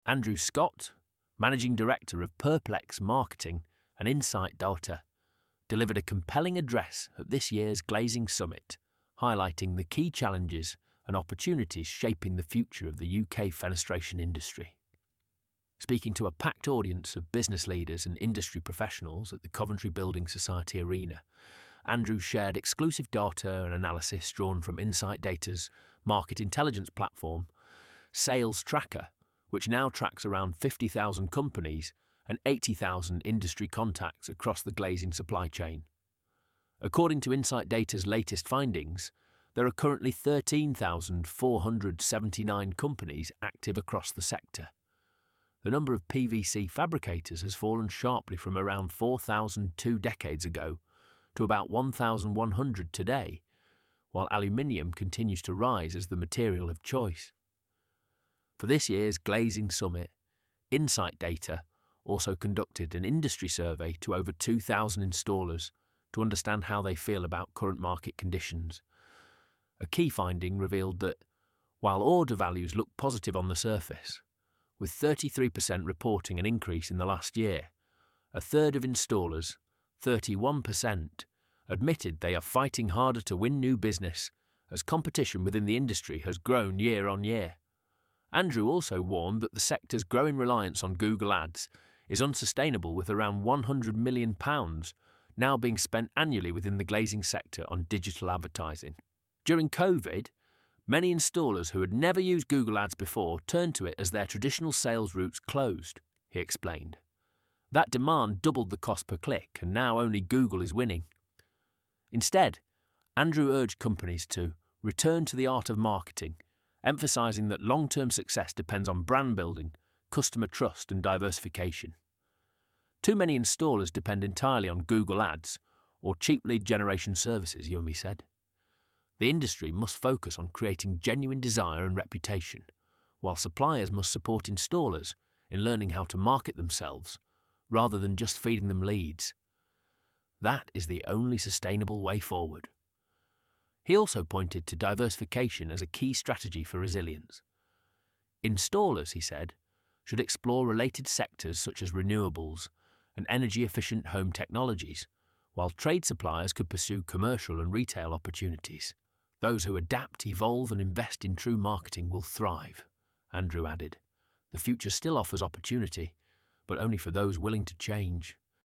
Andrew Scott, Managing Director of Perplex Marketing and Insight Data, delivered a compelling address at this year's Glazing Summit, highlighting the key challenges and opportunities shaping the future of the UK fenestration industry. Speaking to a packed audience of business leaders and industry professionals at the Coventry Building Society Arena, Andrew shared exclusive data and analysis drawn from Insight Data's market intelligence platform, Sales Tracker, which now tracks around 50,000 companies and 80,000 industry contacts across the glazing supply chain. According to Insight Data's latest findings, there are currently 13,479 companies active across the sector. The number of PVC fabricators has fallen sharply from around 4,000 2 decades ago to about 1,100 today, while aluminium continues to rise as the material of choice. For this year's Glazing Summit, Insight Data also conducted an industry survey to over 2,000 installers to understand how they feel about current market conditions. A key finding revealed that, while order values look positive on the surface, with 33% reporting an increase in the last year, a third of installers, 31%, admitted they are fighting harder to win new business as competition within the industry has grown year on year. Andrew also warned that the sector's growing reliance on Google Ads is unsustainable, with around £100 million now being spent annually within the glazing sector on digital advertising. During COVID, many installers who had never used Google Ads before turned to it as their traditional sales routes closed, he explained. That demand doubled the cost per click, and now only Google is winning. Instead, Andrew urged companies to return to the art of marketing, emphasising that long-term success depends on brand building, customer trust and diversification. Too many installers depend entirely on Google Ads or cheap lead generation services, Yumi said. The industry must focus on creating genuine desire and reputation, while suppliers must support installers in learning how to market themselves rather than just feeding them leads. That is the only sustainable way forward. He also pointed to diversification as a key strategy for resilience. Installers, he said, should explore related sectors such as renewables and energy-efficient home technologies, while trade suppliers could pursue commercial and retail opportunities. Those who adapt, evolve and invest in true marketing will thrive, Andrew added. The future still offers opportunity, but only for those willing to change.